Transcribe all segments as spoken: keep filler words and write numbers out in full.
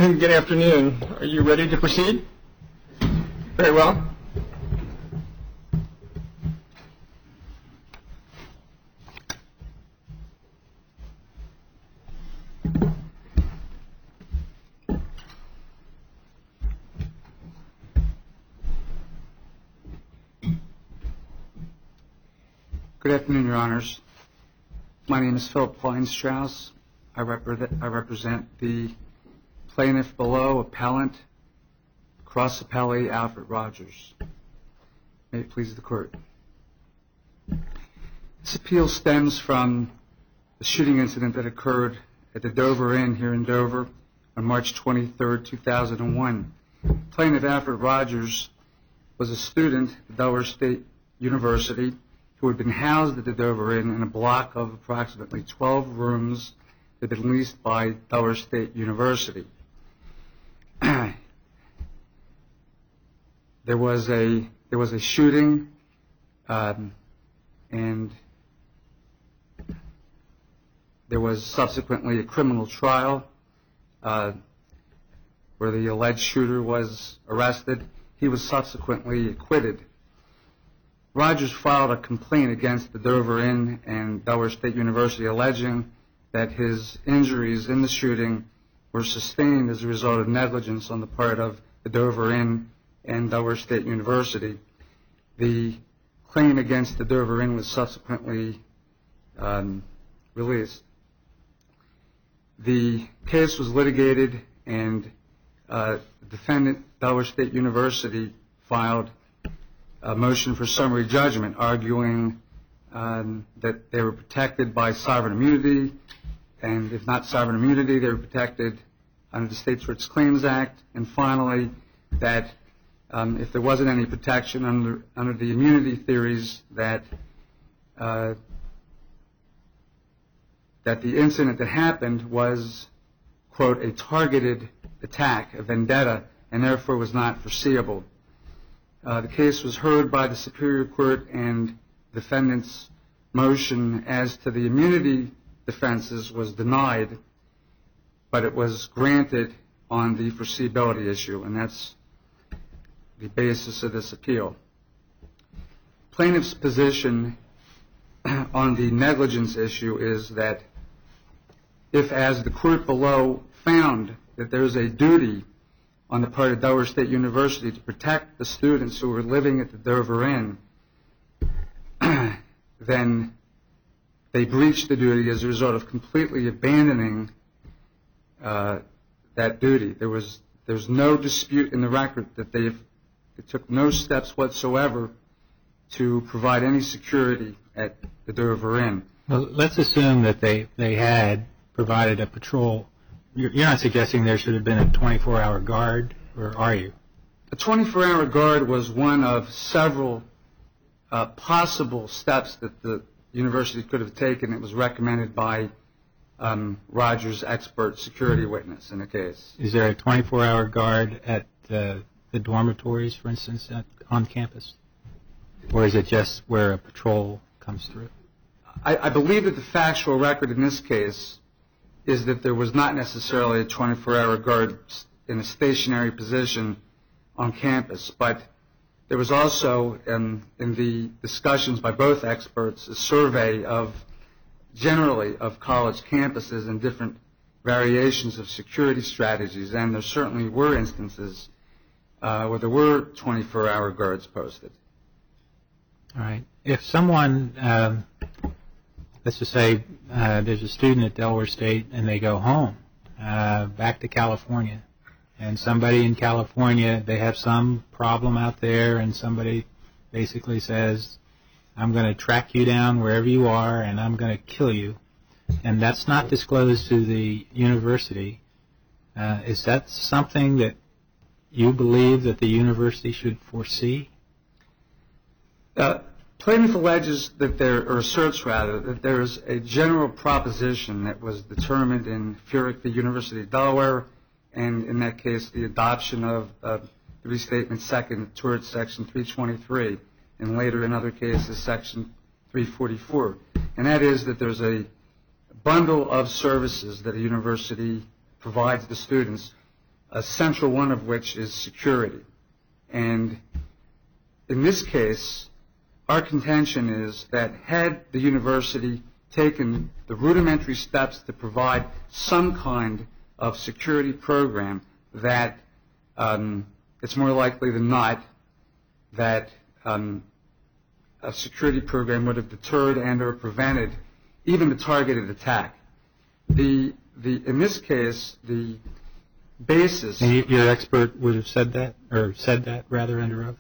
Good afternoon. Are you ready to proceed? Very well. Good afternoon, Your Honors. My name is Philip Feinstrauss. I, repre- I represent the plaintiff below, appellant, cross appellee Alfred Rogers. May it please the Court. This appeal stems from the shooting incident that occurred at the Dover Inn here in Dover on March twenty-third, two thousand one. Plaintiff Alfred Rogers was a student at Delaware State University who had been housed at the Dover Inn in a block of approximately twelve rooms that had been leased by Delaware State University. There was a there was a shooting, um, and there was subsequently a criminal trial uh, where the alleged shooter was arrested. He was subsequently acquitted. Rogers filed a complaint against the Dover Inn and Delaware State University alleging that his injuries in the shooting were sustained as a result of negligence on the part of the Dover Inn and Delaware State University. The claim against the Dover Inn was subsequently um, released. The case was litigated, and uh, the defendant, Delaware State University, filed a motion for summary judgment, arguing um, that they were protected by sovereign immunity, and if not sovereign immunity, they were protected under the State Torts Claims Act, and finally, that um, if there wasn't any protection under, under the immunity theories, that uh, that the incident that happened was, quote, a targeted attack, a vendetta, and therefore was not foreseeable. Uh, the case was heard by the Superior Court, and the defendant's motion as to the immunity defenses was denied, but it was granted on the foreseeability issue, and that's the basis of this appeal. Plaintiff's position on the negligence issue is that if, as the court below found, that there is a duty on the part of Delaware State University to protect the students who were living at the Dover Inn, then they breached the duty as a result of completely abandoning uh, that duty. There was there's no dispute in the record that they took no steps whatsoever to provide any security at the Dover Inn. Well, let's assume that they, they had provided a patrol. You're, you're not suggesting there should have been a twenty-four hour guard, or are you? A twenty-four hour guard was one of several uh, possible steps that the university could have taken. It was recommended by um, Rogers' expert security witness in the case. Is there a twenty-four hour guard at uh, the dormitories, for instance, at, on campus? Or is it just where a patrol comes through? I, I believe that the factual record in this case is that there was not necessarily a twenty-four hour guard in a stationary position on campus, but there was also, um, in the discussions by both experts, a survey of generally of college campuses and different variations of security strategies, and there certainly were instances uh, where there were twenty-four hour guards posted. All right. If someone, um, let's just say uh, there's a student at Delaware State and they go home, uh, back to California, and somebody in California, they have some problem out there, and somebody basically says, I'm going to track you down wherever you are, and I'm going to kill you, and that's not disclosed to the university, uh, is that something that you believe that the university should foresee? Uh, plaintiff alleges that there, or asserts rather, that there is a general proposition that was determined in Furyk v. University of Delaware, and in that case, the adoption of uh, the restatement second toward Section three twenty-three, and later in other cases, Section three forty-four. And that is that there's a bundle of services that a university provides to students, a central one of which is security. And in this case, our contention is that had the university taken the rudimentary steps to provide some kind of security program, that um, it's more likely than not that um, a security program would have deterred and or prevented even the targeted attack. The, the, in this case, the basis... And you, your expert would have said that, or said that rather under oath?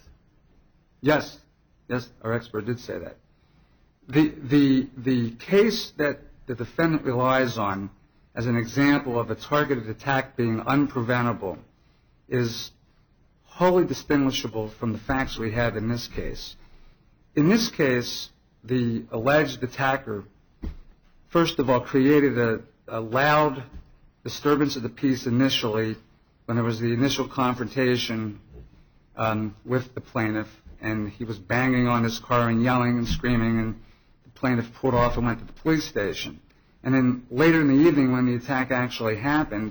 Yes. Yes, our expert did say that. The, the, the case that the defendant relies on as an example of a targeted attack being unpreventable is wholly distinguishable from the facts we have in this case. In this case, the alleged attacker, first of all, created a, a loud disturbance of the peace initially when there was the initial confrontation um, with the plaintiff, and he was banging on his car and yelling and screaming, and the plaintiff pulled off and went to the police station. And then later in the evening, when the attack actually happened,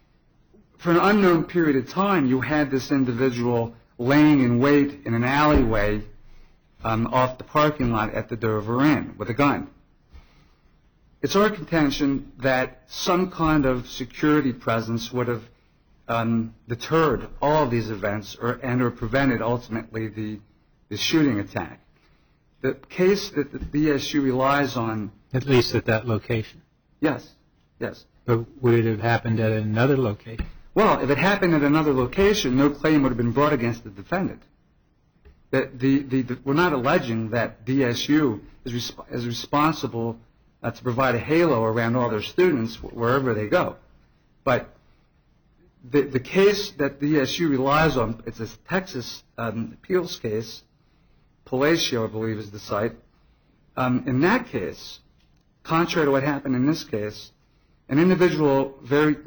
for an unknown period of time, you had this individual laying in wait in an alleyway um, off the parking lot at the Dover Inn with a gun. It's our contention that some kind of security presence would have um, deterred all of these events or, and or prevented ultimately the, the shooting attack. The case that the B S U relies on... At least at that location. Yes, yes. But would it have happened at another location? Well, if it happened at another location, no claim would have been brought against the defendant. The, the, the, the, we're not alleging that D S U is, resp- is responsible uh, to provide a halo around all their students wherever they go. But the, the case that D S U relies on, it's a Texas um, appeals case, Palacio, I believe, is the site. Um, in that case, contrary to what happened in this case, an individual very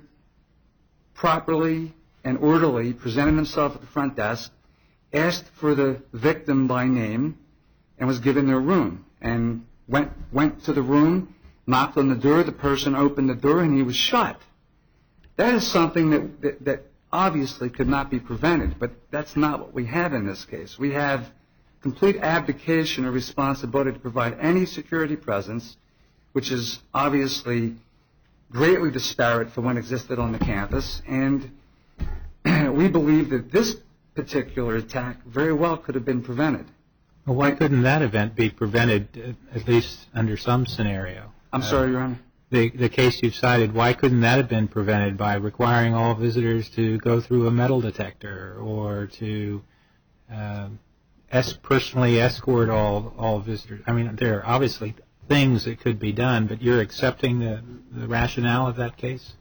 properly and orderly presented himself at the front desk, asked for the victim by name, and was given their room, and went went to the room, knocked on the door, the person opened the door, and he was shot. That is something that, that, that obviously could not be prevented, but that's not what we have in this case. We have complete abdication of responsibility to provide any security presence, which is obviously greatly disparate from what existed on the campus, and we believe that this particular attack very well could have been prevented. Well, why couldn't that event be prevented, at least under some scenario? I'm uh, sorry, Your Honor? The, the case you've cited, why couldn't that have been prevented by requiring all visitors to go through a metal detector or to uh, es- personally escort all, all visitors? I mean, there are obviously things that could be done, but you're accepting the, the rationale of that case?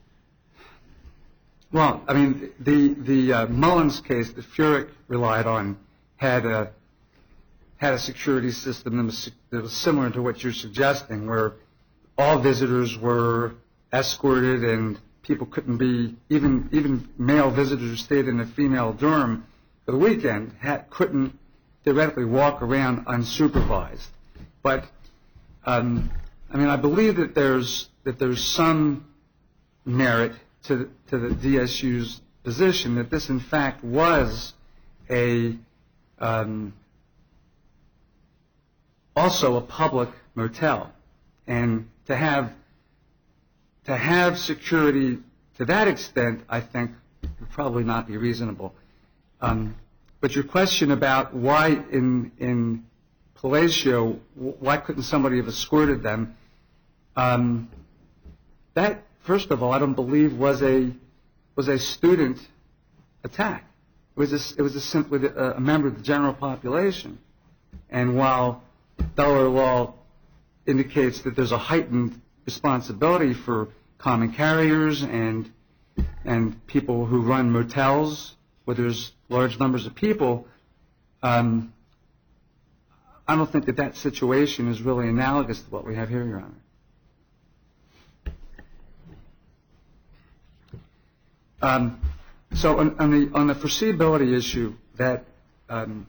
Well, I mean, the the uh, Mullins case that Furyk relied on had a had a security system that was, that was similar to what you're suggesting, where all visitors were escorted and people couldn't be, even even male visitors who stayed in a female dorm for the weekend had, couldn't theoretically walk around unsupervised. But um, I mean, I believe that there's that there's some merit to the, to the D S U's position that this, in fact, was a um, also a public motel, and to have to have security to that extent, I think, would probably not be reasonable. Um, but your question about why in in Palacio, why couldn't somebody have escorted them? Um, that, first of all, I don't believe was a was a student attack. It was a, it was a simply a, a member of the general population. And while Delaware law indicates that there's a heightened responsibility for common carriers and and people who run motels where there's large numbers of people, um, I don't think that that situation is really analogous to what we have here, Your Honor. Um, so on, on the on the foreseeability issue, that um,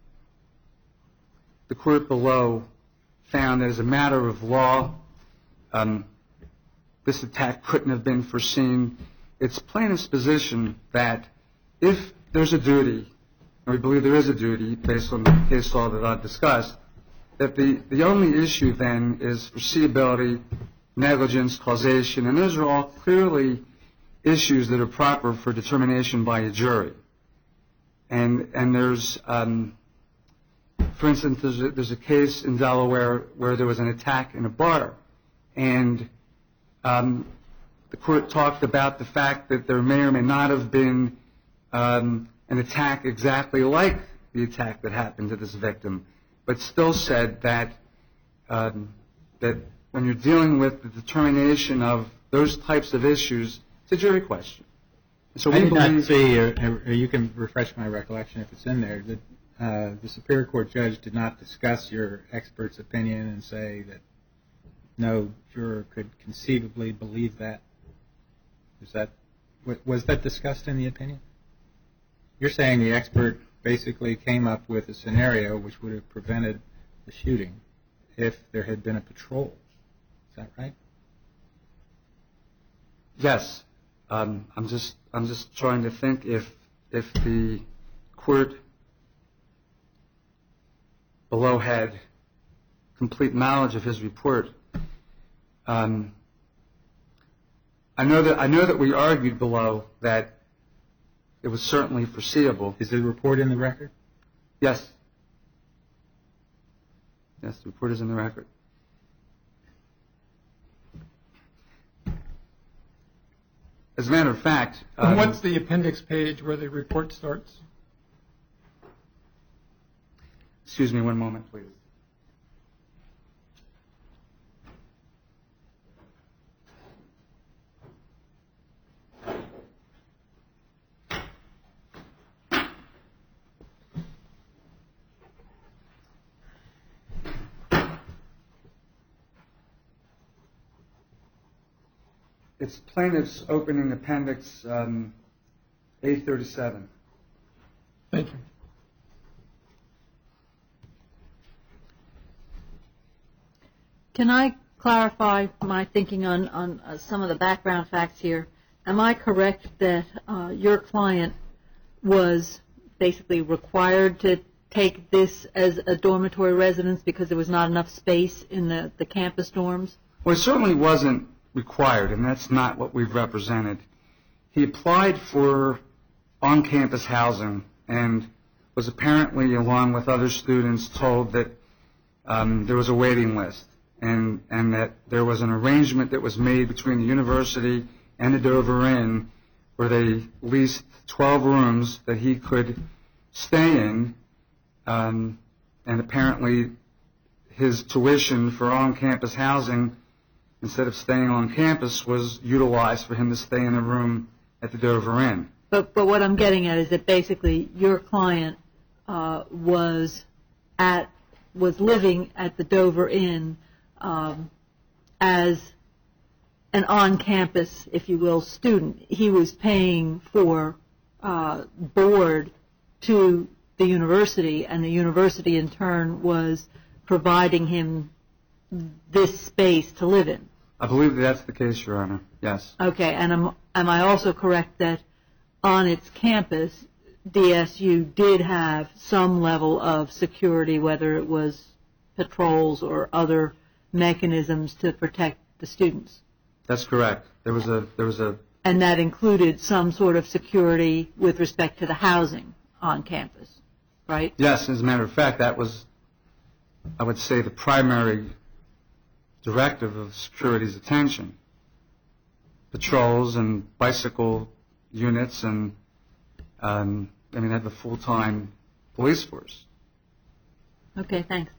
the court below found that as a matter of law, um, this attack couldn't have been foreseen. it's plaintiff's position that if there's a duty, and we believe there is a duty based on the case law that I've discussed, that the, the only issue then is foreseeability, negligence, causation, and those are all clearly issues that are proper for determination by a jury. And, and there's, um, for instance, there's a, there's a case in Delaware where there was an attack in a bar, and um, the court talked about the fact that there may or may not have been um, an attack exactly like the attack that happened to this victim, but still said that um, that when you're dealing with the determination of those types of issues, it's a jury question. So we I did believe not see, or, or you can refresh my recollection if it's in there, that uh, the Superior Court judge did not discuss your expert's opinion and say that no juror could conceivably believe that. Is that was that discussed in the opinion? You're saying the expert basically came up with a scenario which would have prevented the shooting if there had been a patrol. Is that right? Yes. Um, I'm just I'm just trying to think if if the court below had complete knowledge of his report. Um, I know that I know that we argued below that it was certainly foreseeable. Is the report in the record? Yes. Yes, the report is in the record. As a matter of fact, And um, what's the appendix page where the report starts? excuse me one moment, please. It's plaintiff's opening appendix um, A thirty-seven. Thank you. Can I clarify my thinking on, on uh, some of the background facts here? Am I correct that uh, your client was basically required to take this as a dormitory residence because there was not enough space in the, the campus dorms? Well, it certainly wasn't required, and that's not what we've represented. He applied for on-campus housing and was apparently, along with other students, told that um, there was a waiting list and, and that there was an arrangement that was made between the university and the Dover Inn where they leased twelve rooms that he could stay in, um, and apparently his tuition for on-campus housing, instead of staying on campus, was utilized for him to stay in a room at the Dover Inn. But, but what I'm getting at is that basically your client uh, was at was living at the Dover Inn um, as an on-campus, if you will, student. He was paying for uh, board to the university, and the university in turn was providing him this space to live in. I believe that that's the case, Your Honor. Yes. Okay, and am, am I also correct that on its campus, D S U did have some level of security, whether it was patrols or other mechanisms to protect the students? That's correct. There was a there was a And that included some sort of security with respect to the housing on campus, right? yes. As a matter of fact, that was, I would say, the primary directive of security's attention. Patrols and bicycle units, and um, I mean, they have a full-time police force. Okay, thanks.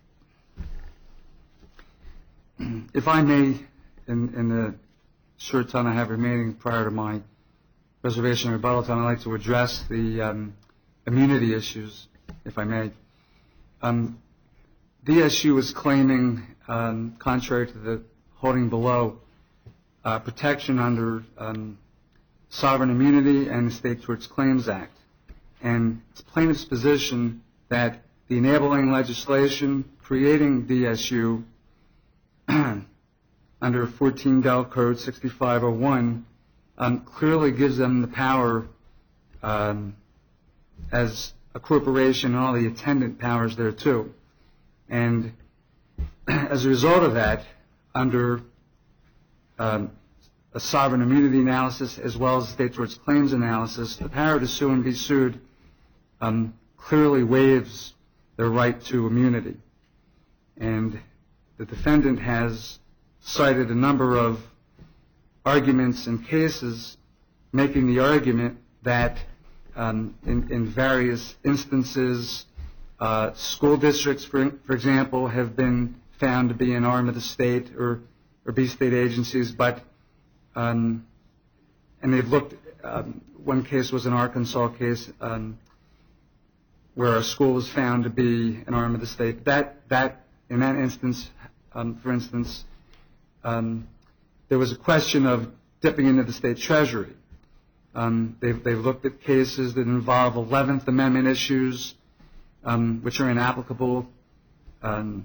If I may, in, in the short time I have remaining prior to my reservation and rebuttal time, I'd like to address the um, immunity issues, if I may. Um, D S U is claiming, um, contrary to the holding below, uh, protection under um, sovereign immunity and the State Torts Claims Act. And it's plaintiff's position that the enabling legislation creating D S U under fourteen Del Code sixty-five oh one um, clearly gives them the power um, as a corporation and all the attendant powers there too. And as a result of that, under um, a sovereign immunity analysis as well as a state torts claims analysis, the power to sue and be sued um, clearly waives their right to immunity. And the defendant has cited a number of arguments and cases making the argument that um, in, in various instances, uh, school districts, for, for example, have been found to be an arm of the state or, or be state agencies, but um, and they've looked, um, one case was an Arkansas case um, where a school was found to be an arm of the state. That, that in that instance, um, for instance, um, there was a question of dipping into the state treasury. Um, they've, they've looked at cases that involve eleventh Amendment issues, um, which are inapplicable. Um,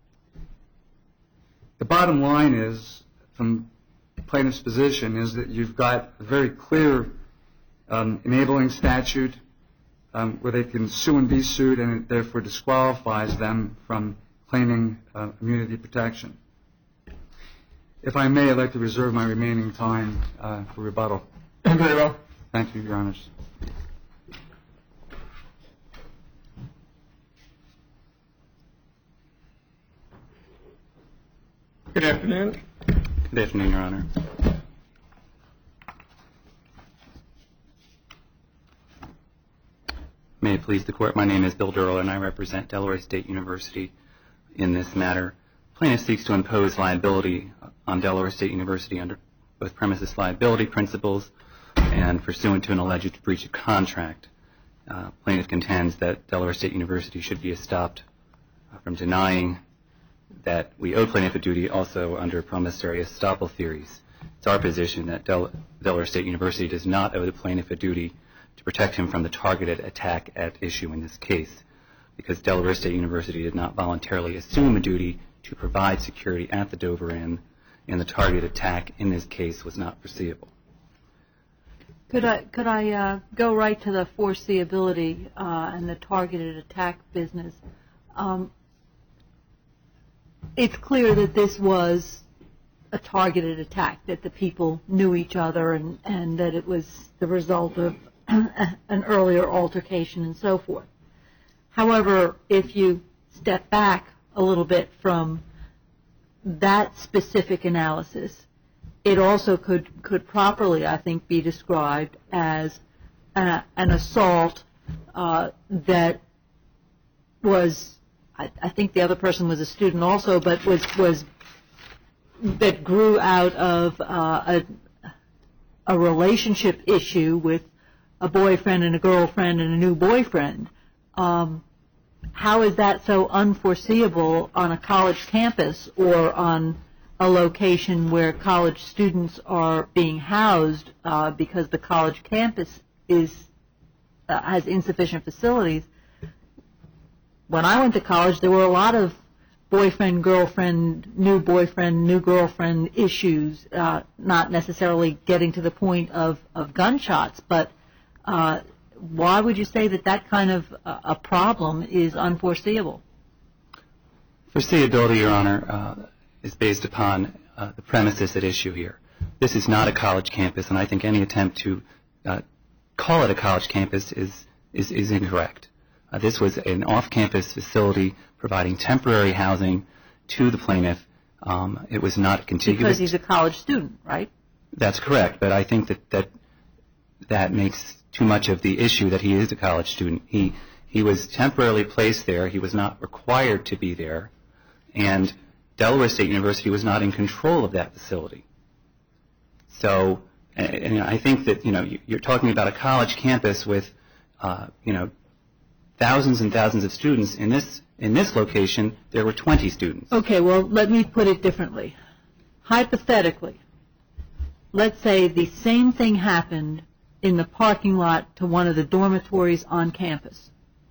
the bottom line is, from plaintiff's position, is that you've got a very clear um, enabling statute um, where they can sue and be sued, and it therefore disqualifies them from claiming uh, immunity protection. If I may, I'd like to reserve my remaining time uh, for rebuttal. Very well. Thank you, Your Honors. Good afternoon. Good afternoon, Your Honor. May it please the Court, my name is Bill Durrell, and I represent Delaware State University in this matter. Plaintiff seeks to impose liability on Delaware State University under both premises liability principles and pursuant to an alleged breach of contract. Uh, plaintiff contends that Delaware State University should be stopped uh, from denying that we owe plaintiff a duty also under promissory estoppel theories. It's our position that Del- Delaware State University does not owe the plaintiff a duty to protect him from the targeted attack at issue in this case, because Delaware State University did not voluntarily assume a duty to provide security at the Dover Inn, and the targeted attack in this case was not foreseeable. Could I could I uh, go right to the foreseeability uh, and the targeted attack business? Um, it's clear that this was a targeted attack, that the people knew each other, and, and that it was the result of an earlier altercation and so forth. However, if you step back a little bit from that specific analysis, it also could, could properly, I think, be described as a, an assault uh, that was, I, I think the other person was a student also, but was, was that grew out of uh, a, a relationship issue with a boyfriend and a girlfriend and a new boyfriend. Um, how is that so unforeseeable on a college campus or on a location where college students are being housed uh, because the college campus is uh, has insufficient facilities? When I went to college, there were a lot of boyfriend, girlfriend, new boyfriend, new girlfriend issues, uh, not necessarily getting to the point of, of gunshots, but uh, why would you say that that kind of uh, a problem is unforeseeable? Foreseeability, Your Honor, uh, is based upon uh, the premises at issue here. This is not a college campus, and I think any attempt to uh, call it a college campus is, is, is incorrect. Uh, this was an off-campus facility providing temporary housing to the plaintiff. Um, it was not contiguous. Because he's a college student, right? That's correct, but I think that that, that makes too much of the issue that he is a college student. He, he was temporarily placed there. He was not required to be there, and Delaware State University was not in control of that facility. So, and, and I think that, you know, you're talking about a college campus with, uh, you know, thousands and thousands of students. In this in this location, there were twenty students. Okay, well, let me put it differently. Hypothetically, let's say the same thing happened in the parking lot to one of the dormitories on campus,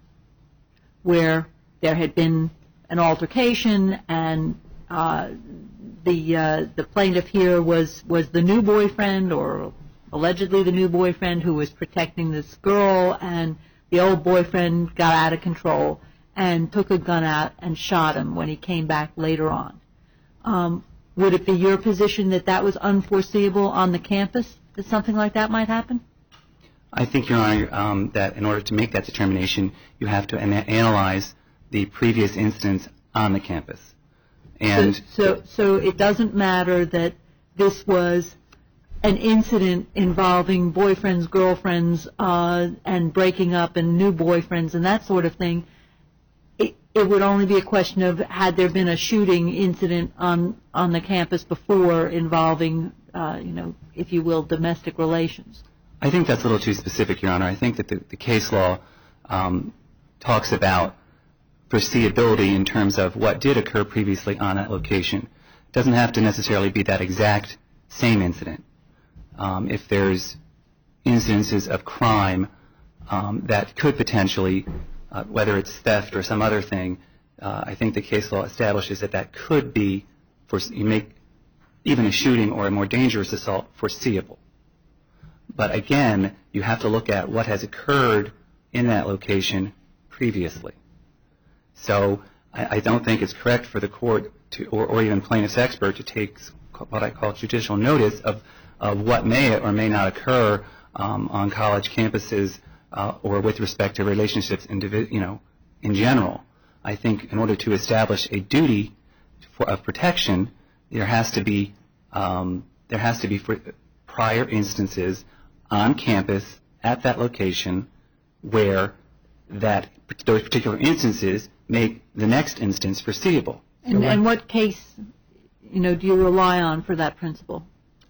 where there had been an altercation and uh, the uh, the plaintiff here was was the new boyfriend or allegedly the new boyfriend who was protecting this girl, and the old boyfriend got out of control and took a gun out and shot him when he came back later on. Um, would it be your position that that was unforeseeable on the campus, that something like that might happen? I think, Your Honor, um, that in order to make that determination, you have to ana- analyze the previous instance on the campus. And so, so, so it doesn't matter that this was an incident involving boyfriends, girlfriends, uh, and breaking up and new boyfriends and that sort of thing. It, it would only be a question of had there been a shooting incident on, on the campus before involving, uh, you know, if you will, domestic relations. I think that's a little too specific, Your Honor. I think that the, the case law um, talks about foreseeability in terms of what did occur previously on that location. It doesn't have to necessarily be that exact same incident. Um, if there's incidences of crime um, that could potentially, uh, whether it's theft or some other thing, uh, I think the case law establishes that that could be, for, you make even a shooting or a more dangerous assault foreseeable. But again, you have to look at what has occurred in that location previously. So I, I don't think it's correct for the court to, or, or even plaintiff's expert to take what I call judicial notice of, of what may or may not occur um, on college campuses uh, or with respect to relationships in, you know, in general. I think in order to establish a duty for, of protection, there has to be um, there has to be for prior instances on campus at that location where that those particular instances make the next instance foreseeable. And, and what case, you know, do you rely on for that principle?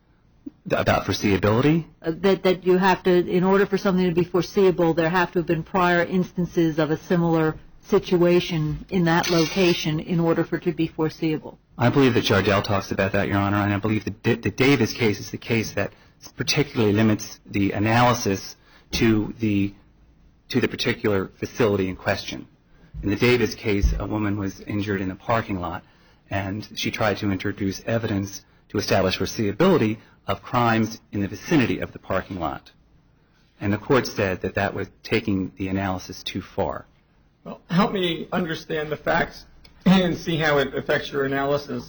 About foreseeability? Uh, that that you have to, in order for something to be foreseeable, there have to have been prior instances of a similar situation in that location in order for it to be foreseeable. I believe that Jardel talks about that, Your Honor, and I believe that the Davis case is the case that particularly limits the analysis to the to the particular facility in question. In the Davis case, a woman was injured in a parking lot, and she tried to introduce evidence to establish foreseeability of crimes in the vicinity of the parking lot. And the court said that that was taking the analysis too far. Well, help me understand the facts and see how it affects your analysis.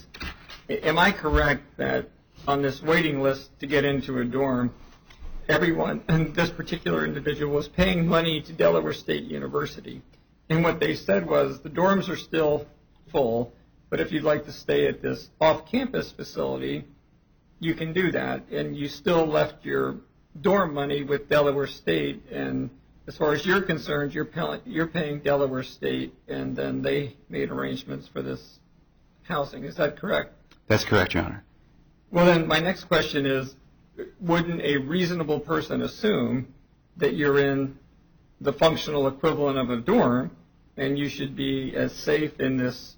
Am I correct that on this waiting list to get into a dorm, everyone, and this particular individual, was paying money to Delaware State University? And what they said was the dorms are still full, but if you'd like to stay at this off-campus facility, you can do that. And you still left your dorm money with Delaware State, and as far as you're concerned, you're, pay- you're paying Delaware State, and then they made arrangements for this housing. Is that correct? That's correct, Your Honor. Well, then my next question is, wouldn't a reasonable person assume that you're in the functional equivalent of a dorm, and you should be as safe in this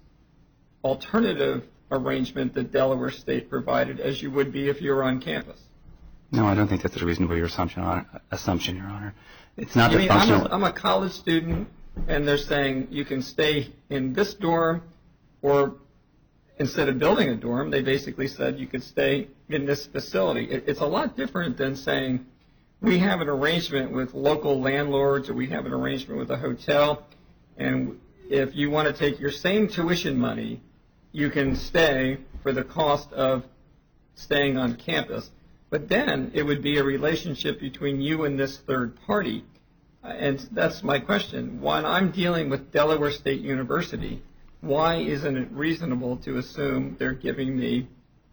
alternative arrangement that Delaware State provided as you would be if you were on campus? No, I don't think that's a reasonable assumption, assumption Your Honor. It's not You the mean I'm functional... a, I'm a college student, and they're saying you can stay in this dorm, or instead of building a dorm, they basically said you could stay in this facility. It, it's a lot different than saying we have an arrangement with local landlords, or we have an arrangement with a hotel, and if you want to take your same tuition money, you can stay for the cost of staying on campus. But then it would be a relationship between you and this third party. Uh, and that's my question. When I'm dealing with Delaware State University, why isn't it reasonable to assume they're giving me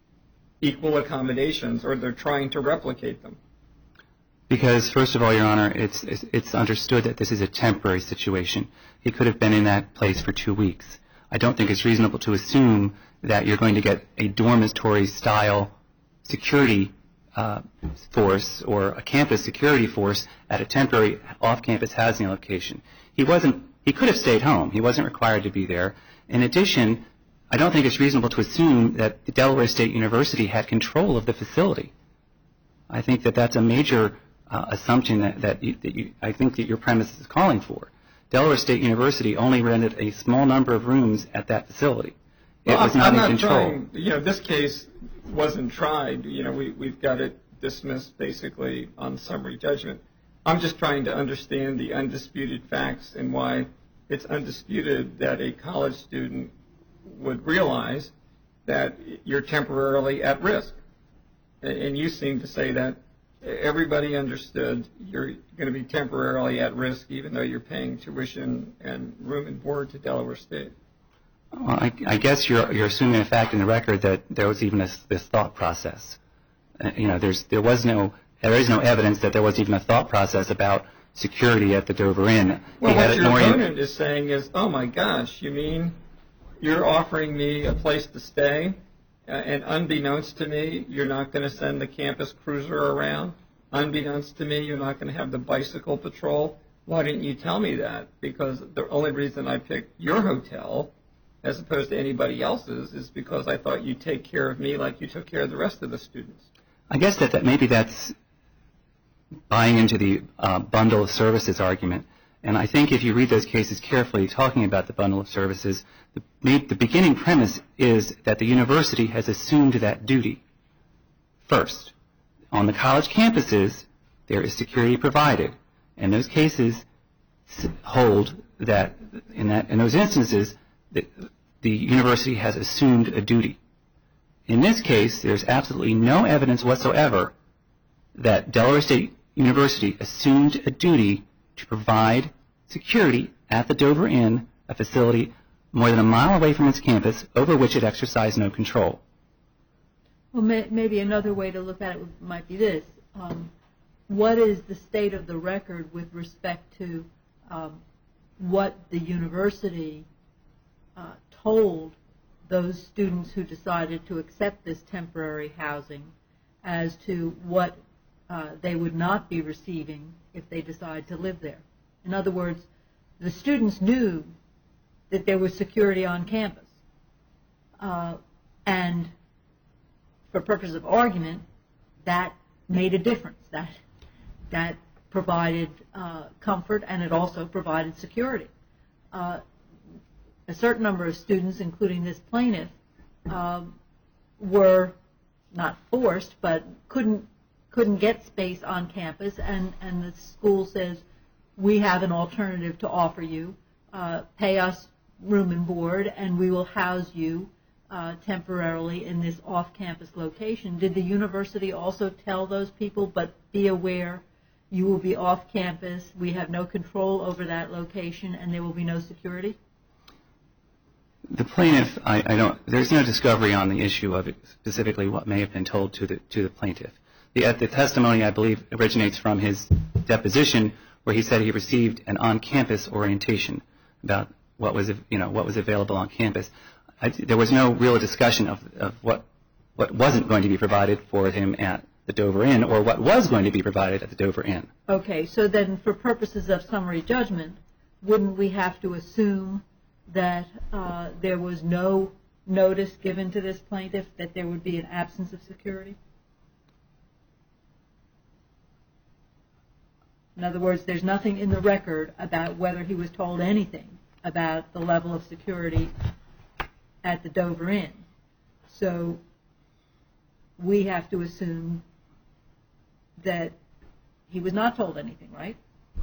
equal accommodations, or they're trying to replicate them? Because, first of all, Your Honor, it's, it's, it's understood that this is a temporary situation. He could have been in that place for two weeks. I don't think it's reasonable to assume that you're going to get a dormitory-style security uh, force or a campus security force at a temporary off-campus housing location. He wasn't. He could have stayed home. He wasn't required to be there. In addition, I don't think it's reasonable to assume that the Delaware State University had control of the facility. I think that that's a major uh, assumption that, that, you, that you, I think that your premise is calling for. Delaware State University only rented a small number of rooms at that facility. It well, was not I'm in not control. Trying, you know, this case wasn't tried. You know, we, we've got it dismissed basically on summary judgment. I'm just trying to understand the undisputed facts and why it's undisputed that a college student would realize that you're temporarily at risk. And you seem to say that everybody understood you're going to be temporarily at risk even though you're paying tuition and room and board to Delaware State. Well, I, I guess you're, you're assuming a fact in the record that there was even this, this thought process. Uh, you know, there's, there was no, there is no evidence that there was even a thought process about security at the Dover Inn. Well, They had what it your more- opponent is saying is, oh my gosh, you mean you're offering me a place to stay, uh, and unbeknownst to me, you're not going to send the campus cruiser around? Unbeknownst to me, you're not going to have the bicycle patrol? Why didn't you tell me that? Because the only reason I picked your hotel as opposed to anybody else's is because I thought you'd take care of me like you took care of the rest of the students. I guess that, that maybe that's buying into the uh, bundle of services argument. And I think if you read those cases carefully, talking about the bundle of services, the, the beginning premise is that the university has assumed that duty first. On the college campuses, there is security provided. And those cases hold that in, that, in those instances, the, the university has assumed a duty. In this case, there's absolutely no evidence whatsoever that Delaware State University assumed a duty to provide security at the Dover Inn, a facility more than a mile away from its campus, over which it exercised no control. Well, may, maybe another way to look at it might be this. Um, what is the state of the record with respect to um, what the university uh, told those students who decided to accept this temporary housing as to what uh, they would not be receiving if they decide to live there? In other words, the students knew that there was security on campus. Uh, and for purpose of argument, that made a difference. That, that provided uh, comfort, and it also provided security. Uh, a certain number of students, including this plaintiff, uh, were not forced, but couldn't couldn't get space on campus, and, and the school says, we have an alternative to offer you. Uh, pay us room and board, and we will house you uh, temporarily in this off-campus location. Did the university also tell those people, but be aware, you will be off-campus, we have no control over that location, and there will be no security? The plaintiff, I, I don't, there's no discovery on the issue of specifically what may have been told to the, to the plaintiff. The, the testimony, I believe, originates from his deposition, where he said he received an on-campus orientation about what was, you know, what was available on campus. I, there was no real discussion of, of what, what wasn't going to be provided for him at the Dover Inn, or what was going to be provided at the Dover Inn. Okay, so then for purposes of summary judgment, wouldn't we have to assume that uh, there was no notice given to this plaintiff that there would be an absence of security? In other words, there's nothing in the record about whether he was told anything about the level of security at the Dover Inn. So we have to assume that he was not told anything, right?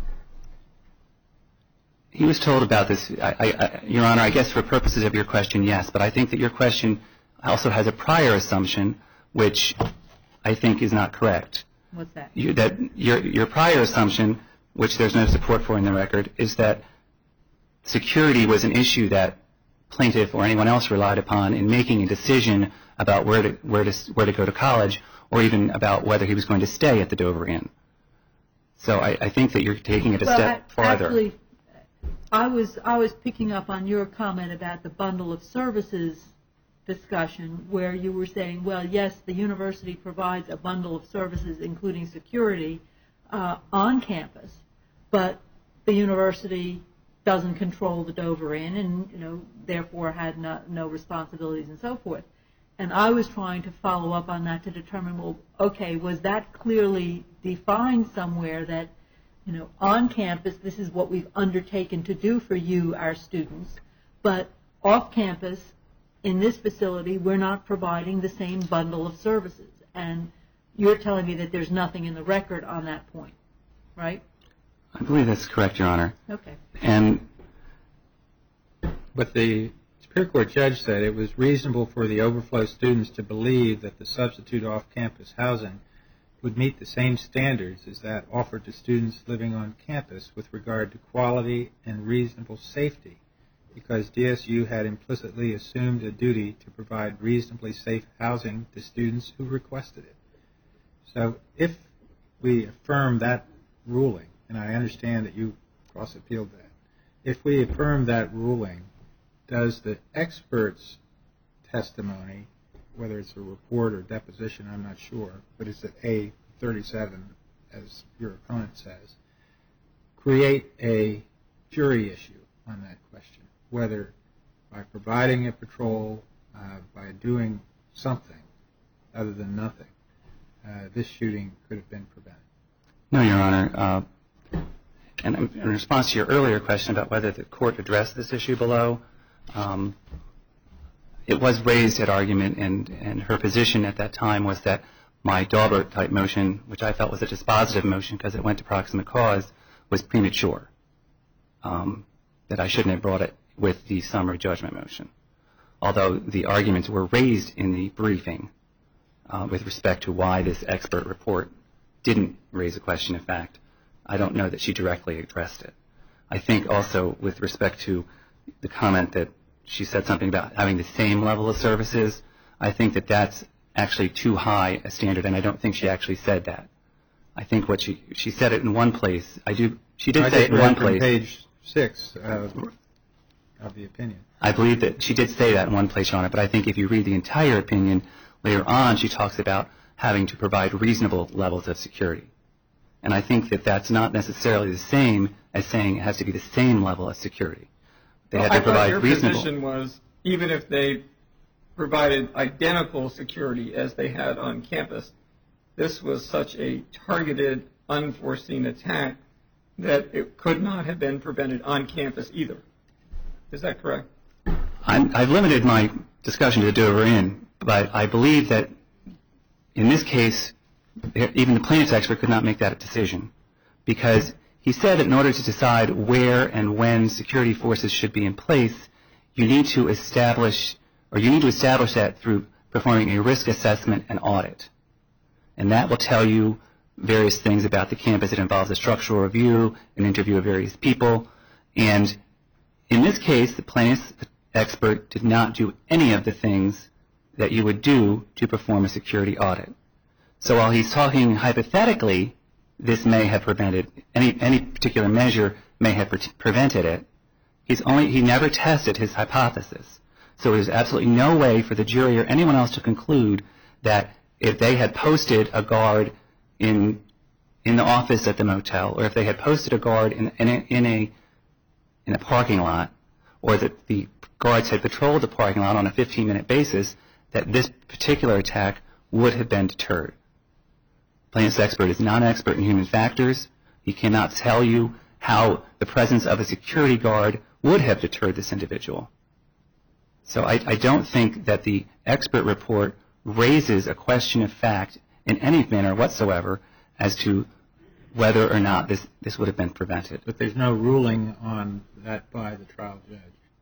He was told about this, I, I, Your Honor, I guess for purposes of your question, yes, but I think that your question also has a prior assumption, which I think is not correct. What's that? You, that your, your prior assumption, which there's no support for in the record, is that security was an issue that plaintiff or anyone else relied upon in making a decision about where to, where to, where to go to college, or even about whether he was going to stay at the Dover Inn. So I, I think that you're taking it a well, step I, farther. Actually, I was I was picking up on your comment about the bundle of services discussion, where you were saying, well, yes, the university provides a bundle of services, including security, uh, on campus, but the university doesn't control the Dover Inn, and you know, therefore had no, no responsibilities and so forth. And I was trying to follow up on that to determine, well, okay, was that clearly defined somewhere that, you know, on campus, this is what we've undertaken to do for you, our students, but off campus, in this facility, we're not providing the same bundle of services. And you're telling me that there's nothing in the record on that point, right? I believe that's correct, Your Honor. Okay. And But the Superior Court judge said it was reasonable for the overflow students to believe that the substitute off-campus housing would meet the same standards as that offered to students living on campus with regard to quality and reasonable safety, because D S U had implicitly assumed a duty to provide reasonably safe housing to students who requested it. So if we affirm that ruling, and I understand that you cross-appealed that, if we affirm that ruling, does the expert's testimony, whether it's a report or deposition, I'm not sure, but it's at A thirty-seven, as your opponent says, create a jury issue on that question, whether by providing a patrol, uh, by doing something other than nothing, uh, this shooting could have been prevented? no, Your Honor. Uh, and in response to your earlier question about whether the court addressed this issue below, um, it was raised at argument, and, and her position at that time was that my Daubert-type motion, which I felt was a dispositive motion because it went to proximate cause, was premature, um, that I shouldn't have brought it with the summary judgment motion. Although the arguments were raised in the briefing uh, with respect to why this expert report didn't raise a question of fact, I don't know that she directly addressed it. I think also with respect to the comment that she said something about having the same level of services, I think that that's actually too high a standard, and I don't think she actually said that. I think what she she said it in one place. I do. She did I say it in one from place. Page six uh, of the opinion. I believe that she did say that in one place, Your Honor, but I think if you read the entire opinion, later on she talks about having to provide reasonable levels of security. And I think that that's not necessarily the same as saying it has to be the same level of security. They Well, had to I thought provide your reasonable. position was even if they provided identical security as they had on campus, this was such a targeted, unforeseen attack that it could not have been prevented on campus either. Is that correct? I'm, I've limited my discussion to the Dover Inn, but I believe that in this case, even the plaintiff's expert could not make that decision, because he said that in order to decide where and when security forces should be in place, you need to establish, or you need to establish that through performing a risk assessment and audit. And that will tell you various things about the campus. It involves a structural review, an interview of various people. And in this case, the plaintiff's expert did not do any of the things that you would do to perform a security audit. So while he's talking hypothetically, this may have prevented, any, any particular measure may have pre- prevented it, he's only, he never tested his hypothesis. So there's absolutely no way for the jury or anyone else to conclude that if they had posted a guard in in the office at the motel, or if they had posted a guard in, in, a, in a in a parking lot, or that the guards had patrolled the parking lot on a fifteen-minute basis, that this particular attack would have been deterred. Plaintiff's expert is not an expert in human factors. He cannot tell you how the presence of a security guard would have deterred this individual. So I, I don't think that the expert report raises a question of fact in any manner whatsoever as to whether or not this, this would have been prevented. But there's no ruling on that by the trial judge.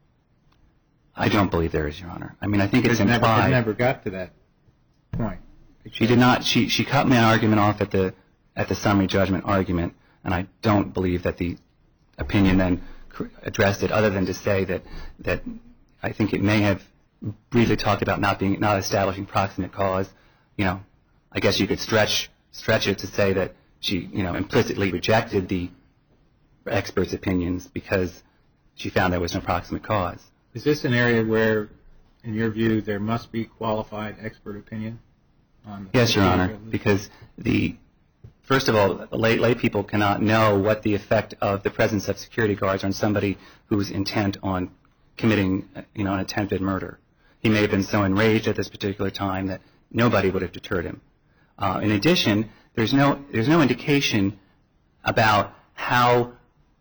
I don't believe there is, Your Honor. I mean, I think it's It never, implied. it never got to that point. She did not. She she cut my argument off at the at the summary judgment argument, and I don't believe that the opinion then addressed it, other than to say that that I think it may have briefly talked about not being not establishing proximate cause. You know, I guess you could stretch stretch it to say that she you know implicitly rejected the experts' opinions because she found there was no proximate cause. Is this an area where, in your view, there must be qualified expert opinion? On the Yes, Your Honor, because the first of all, lay, lay people cannot know what the effect of the presence of security guards on somebody who's intent on committing, you know, an attempted murder. He may have been so enraged at this particular time that nobody would have deterred him. Uh, in addition, there's no there's no indication about how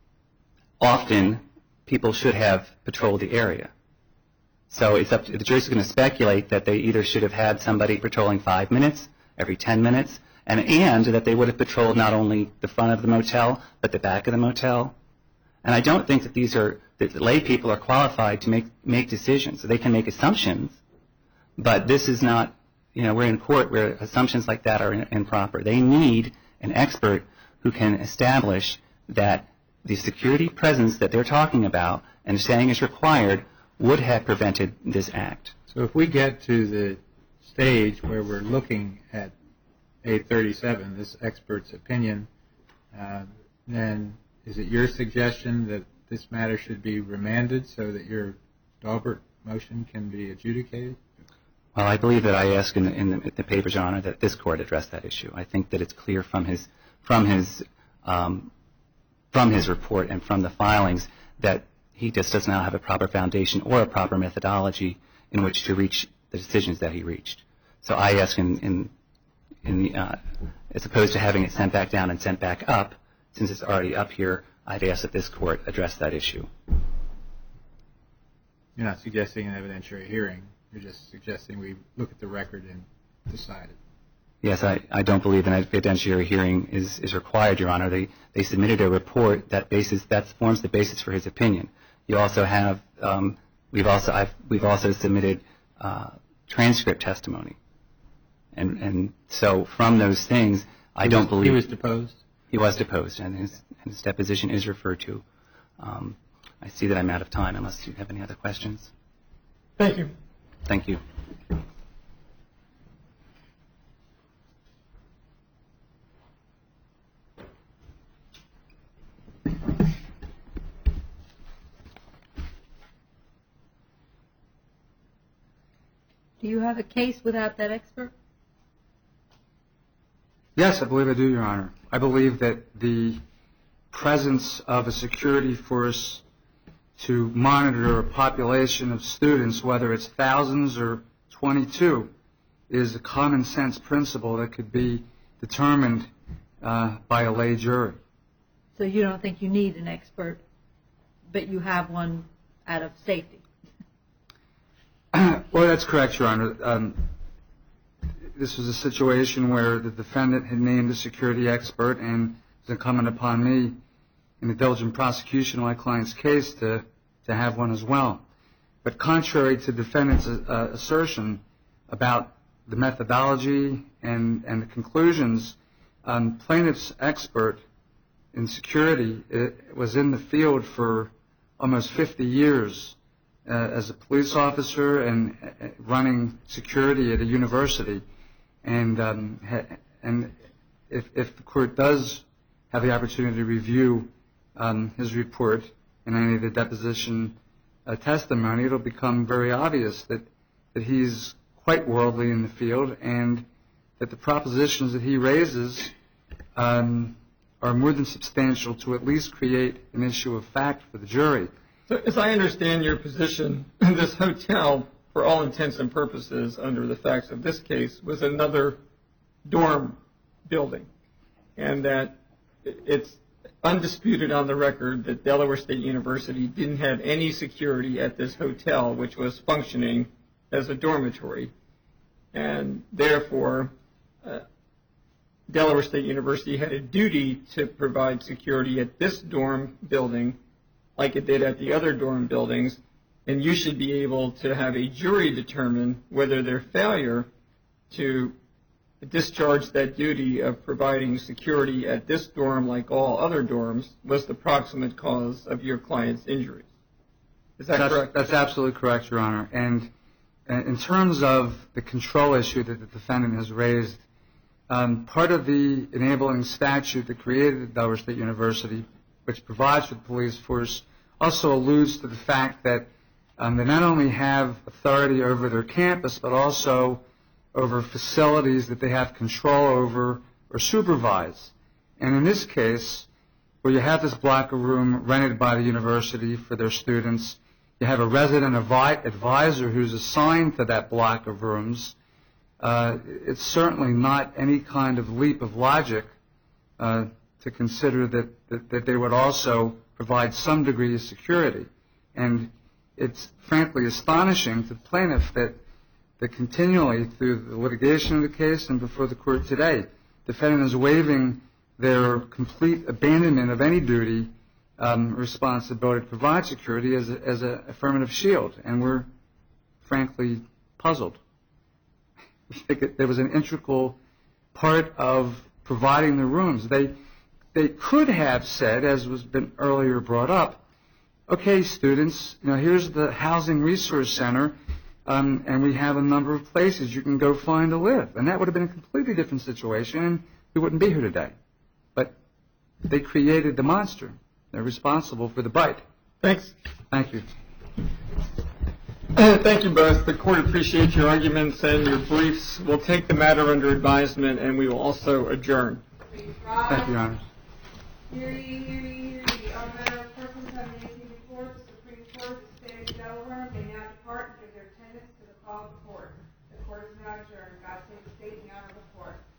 often people should have patrolled the area. So it's up to, the jury's going to speculate that they either should have had somebody patrolling five minutes, every ten minutes, and, and that they would have patrolled not only the front of the motel, but the back of the motel. And I don't think that these are, that lay people are qualified to make, make decisions. So they can make assumptions, but this is not, you know, we're in court where assumptions like that are in, improper. They need an expert who can establish that the security presence that they're talking about and saying is required would have prevented this act. So if we get to the stage where we're looking at eight thirty-seven, this expert's opinion, uh, then is it your suggestion that this matter should be remanded so that your Daubert motion can be adjudicated? Well, I believe that I asked in the, in the, the papers, Your Honor, that this court address that issue. I think that it's clear from his from his um, from his report and from the filings that he just does not have a proper foundation or a proper methodology in which to reach the decisions that he reached. So I ask, in, in, in the, uh, as opposed to having it sent back down and sent back up, since it's already up here, I'd ask that this court address that issue. You're not suggesting an evidentiary hearing. You're just suggesting we look at the record and decide it. Yes, I, I don't believe an evidentiary hearing is, is required, Your Honor. They, they submitted a report that basis that forms the basis for his opinion. You also have um, we've also I've, we've also submitted uh, transcript testimony, and and so from those things, I don't believe he was deposed. He was deposed, and his, and his deposition is referred to. Um, I see that I'm out of time. Unless you have any other questions. Thank you. Thank you. Do you have a case without that expert? Yes, I believe I do, Your Honor. I believe that the presence of a security force to monitor a population of students, whether it's thousands or twenty-two, is a common sense principle that could be determined uh, by a lay jury. So you don't think you need an expert, but you have one out of safety? Well, that's correct, Your Honor. Um, this was a situation where the defendant had named a security expert, and it was incumbent upon me in the diligent prosecution of my client's case to, to have one as well. But contrary to the defendant's uh, assertion about the methodology and, and the conclusions, um, plaintiff's expert in security it, was in the field for almost fifty years. Uh, as a police officer and uh, running security at a university, and um, ha- and if, if the court does have the opportunity to review um, his report and any of the deposition uh, testimony, it'll become very obvious that that he's quite worldly in the field, and that the propositions that he raises um, are more than substantial to at least create an issue of fact for the jury. So as I understand your position, this hotel, for all intents and purposes, under the facts of this case, was another dorm building, and that it's undisputed on the record that Delaware State University didn't have any security at this hotel, which was functioning as a dormitory, and therefore uh, Delaware State University had a duty to provide security at this dorm building like it did at the other dorm buildings, and you should be able to have a jury determine whether their failure to discharge that duty of providing security at this dorm, like all other dorms, was the proximate cause of your client's injuries. Is that that's, correct? That's absolutely correct, Your Honor. And in terms of the control issue that the defendant has raised, um, part of the enabling statute that created Delaware State University, which provides for the police force, also alludes to the fact that um, they not only have authority over their campus, but also over facilities that they have control over or supervise. And in this case, where you have this block of room rented by the university for their students, you have a resident avi- advisor who's assigned to that block of rooms, uh, it's certainly not any kind of leap of logic uh, to consider that, that, that they would also provide some degree of security. And it's frankly astonishing to the plaintiff that that continually through the litigation of the case and before the court today, defendant is waiving their complete abandonment of any duty, um, responsibility to provide security as a, as an affirmative shield, and we're frankly puzzled. We think it, there was an integral part of providing the rooms. They they could have said, as was been earlier brought up, okay, students, you know, here's the Housing Resource Center, um, and we have a number of places you can go find to live, and that would have been a completely different situation, and we wouldn't be here today. But they created the monster. They're responsible for the bite. Thanks. Thank you. Uh, thank you both. The court appreciates your arguments and your briefs. We'll take the matter under advisement, and we will also adjourn. Thank you, Your Honor. Hear ye, hear ye, hear ye. On matter of persons having anything before the Supreme Court of the State of Delaware may now depart and give their attendance to the call of the court. The court is now adjourned. God save the state and the honor of the court.